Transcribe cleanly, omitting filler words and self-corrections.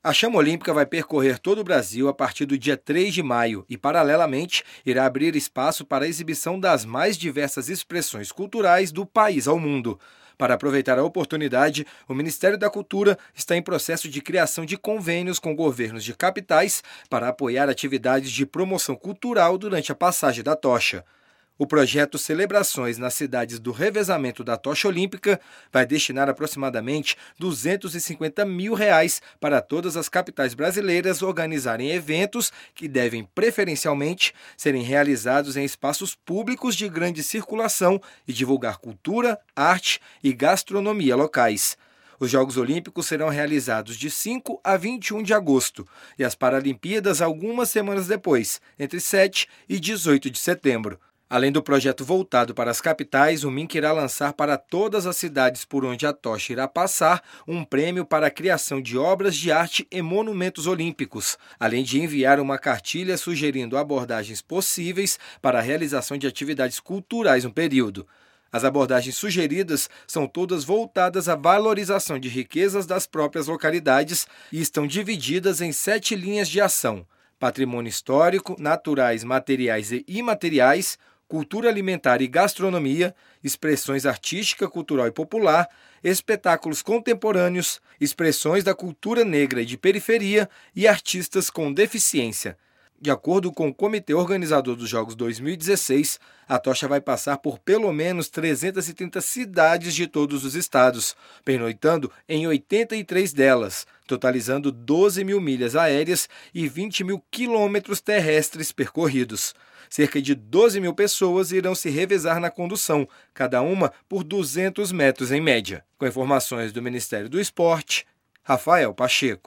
A chama olímpica vai percorrer todo o Brasil a partir do dia 3 de maio e, paralelamente, irá abrir espaço para a exibição das mais diversas expressões culturais do país ao mundo. Para aproveitar a oportunidade, o Ministério da Cultura está em processo de criação de convênios com governos de capitais para apoiar atividades de promoção cultural durante a passagem da tocha. O projeto Celebrações nas Cidades do Revezamento da Tocha Olímpica vai destinar aproximadamente R$ 250 mil para todas as capitais brasileiras organizarem eventos que devem preferencialmente serem realizados em espaços públicos de grande circulação e divulgar cultura, arte e gastronomia locais. Os Jogos Olímpicos serão realizados de 5 a 21 de agosto e as Paralimpíadas algumas semanas depois, entre 7 e 18 de setembro. Além do projeto voltado para as capitais, o MINC irá lançar para todas as cidades por onde a tocha irá passar um prêmio para a criação de obras de arte e monumentos olímpicos, além de enviar uma cartilha sugerindo abordagens possíveis para a realização de atividades culturais no período. As abordagens sugeridas são todas voltadas à valorização de riquezas das próprias localidades e estão divididas em 7 linhas de ação: patrimônio histórico, naturais, materiais e imateriais, cultura alimentar e gastronomia, expressões artística, cultural e popular, espetáculos contemporâneos, expressões da cultura negra e de periferia e artistas com deficiência. De acordo com o comitê organizador dos Jogos 2016, a tocha vai passar por pelo menos 330 cidades de todos os estados, pernoitando em 83 delas, totalizando 12 mil milhas aéreas e 20 mil quilômetros terrestres percorridos. Cerca de 12 mil pessoas irão se revezar na condução, cada uma por 200 metros em média. Com informações do Ministério do Esporte, Rafael Pacheco.